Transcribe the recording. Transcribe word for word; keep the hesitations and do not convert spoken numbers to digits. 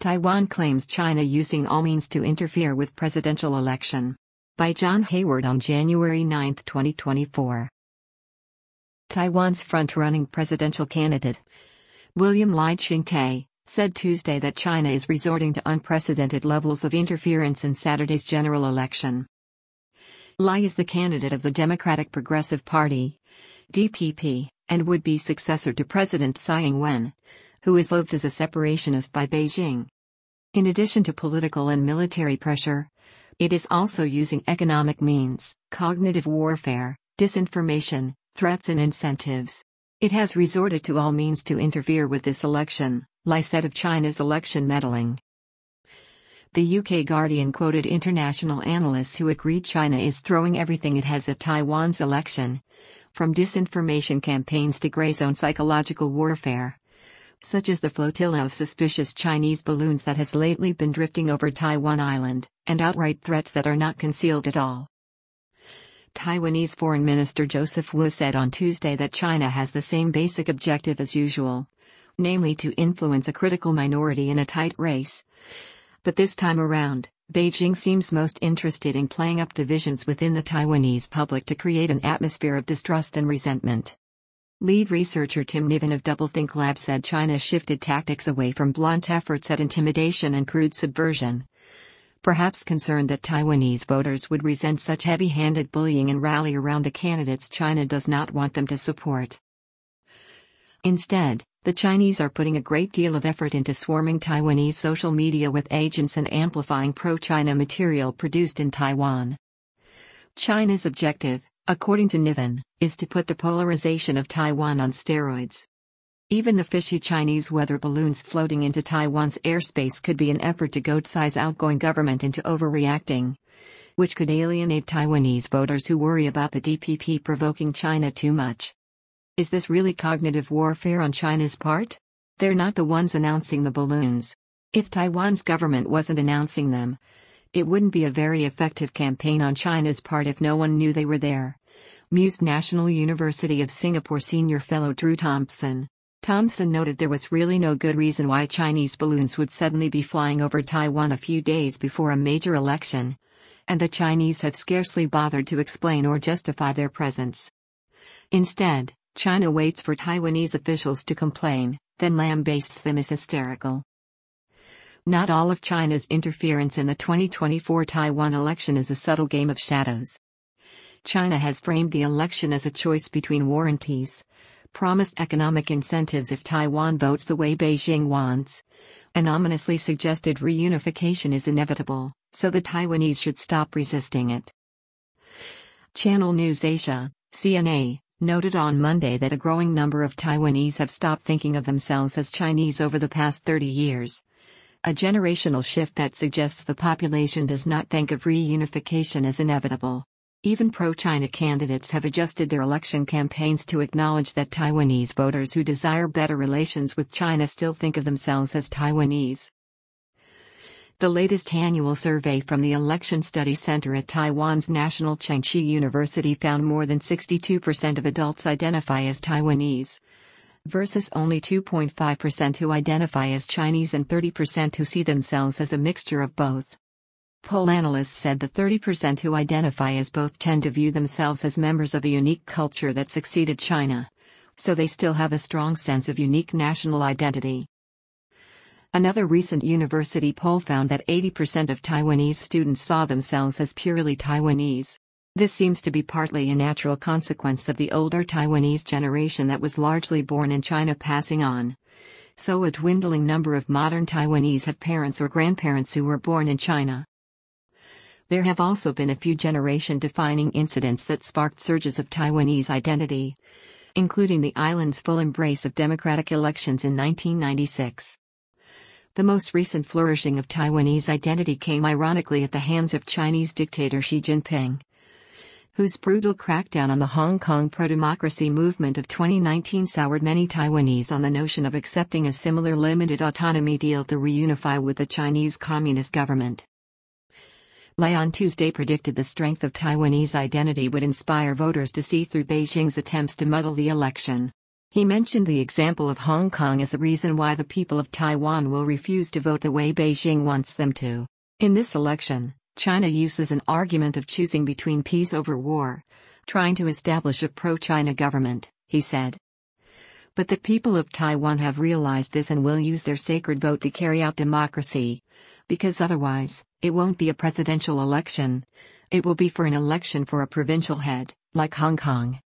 Taiwan claims China using all means to interfere with presidential election. By John Hayward on January ninth, twenty twenty-four. Taiwan's front-running presidential candidate, William Lai Ching-te, said Tuesday that China is resorting to unprecedented levels of interference in Saturday's general election. Lai is the candidate of the Democratic Progressive Party, D P P, and would-be successor to President Tsai Ing-wen, who is loathed as a separationist by Beijing. In addition to political and military pressure, it is also using economic means, cognitive warfare, disinformation, threats and incentives. It has resorted to all means to interfere with this election, Lai said of China's election meddling. The U K Guardian quoted international analysts who agreed China is throwing everything it has at Taiwan's election, from disinformation campaigns to grey zone psychological warfare, such as the flotilla of suspicious Chinese balloons that has lately been drifting over Taiwan Island, and outright threats that are not concealed at all. Taiwanese Foreign Minister Joseph Wu said on Tuesday that China has the same basic objective as usual, namely to influence a critical minority in a tight race. But this time around, Beijing seems most interested in playing up divisions within the Taiwanese public to create an atmosphere of distrust and resentment. Lead researcher Tim Niven of Doublethink Lab said China shifted tactics away from blunt efforts at intimidation and crude subversion, perhaps concerned that Taiwanese voters would resent such heavy-handed bullying and rally around the candidates China does not want them to support. Instead, the Chinese are putting a great deal of effort into swarming Taiwanese social media with agents and amplifying pro-China material produced in Taiwan. China's objective, according to Niven, is to put the polarization of Taiwan on steroids. Even the fishy Chinese weather balloons floating into Taiwan's airspace could be an effort to goad Tsai's outgoing government into overreacting, which could alienate Taiwanese voters who worry about the D P P provoking China too much. Is this really cognitive warfare on China's part? They're not the ones announcing the balloons. If Taiwan's government wasn't announcing them, it wouldn't be a very effective campaign on China's part if no one knew they were there, mused National University of Singapore senior fellow Drew Thompson. Thompson noted there was really no good reason why Chinese balloons would suddenly be flying over Taiwan a few days before a major election, and the Chinese have scarcely bothered to explain or justify their presence. Instead, China waits for Taiwanese officials to complain, then lambastes them as hysterical. Not all of China's interference in the twenty twenty-four Taiwan election is a subtle game of shadows. China has framed the election as a choice between war and peace, promised economic incentives if Taiwan votes the way Beijing wants, and ominously suggested reunification is inevitable, so the Taiwanese should stop resisting it. Channel News Asia, C N A, noted on Monday that a growing number of Taiwanese have stopped thinking of themselves as Chinese over the past thirty years. A generational shift that suggests the population does not think of reunification as inevitable. Even pro-China candidates have adjusted their election campaigns to acknowledge that Taiwanese voters who desire better relations with China still think of themselves as Taiwanese. The latest annual survey from the Election Study Center at Taiwan's National Chengchi University found more than sixty-two percent of adults identify as Taiwanese, versus only two point five percent who identify as Chinese and thirty percent who see themselves as a mixture of both. Poll analysts said the thirty percent who identify as both tend to view themselves as members of a unique culture that succeeded China, so they still have a strong sense of unique national identity. Another recent university poll found that eighty percent of Taiwanese students saw themselves as purely Taiwanese. This seems to be partly a natural consequence of the older Taiwanese generation that was largely born in China passing on. So a dwindling number of modern Taiwanese have parents or grandparents who were born in China. There have also been a few generation-defining incidents that sparked surges of Taiwanese identity, including the island's full embrace of democratic elections in nineteen ninety-six. The most recent flourishing of Taiwanese identity came ironically at the hands of Chinese dictator Xi Jinping, whose brutal crackdown on the Hong Kong pro-democracy movement of twenty nineteen soured many Taiwanese on the notion of accepting a similar limited autonomy deal to reunify with the Chinese Communist government. Lai on Tuesday predicted the strength of Taiwanese identity would inspire voters to see through Beijing's attempts to muddle the election. He mentioned the example of Hong Kong as a reason why the people of Taiwan will refuse to vote the way Beijing wants them to. In this election, China uses an argument of choosing between peace over war, trying to establish a pro-China government, he said. But the people of Taiwan have realized this and will use their sacred vote to carry out democracy. Because otherwise, it won't be a presidential election. It will be for an election for a provincial head, like Hong Kong.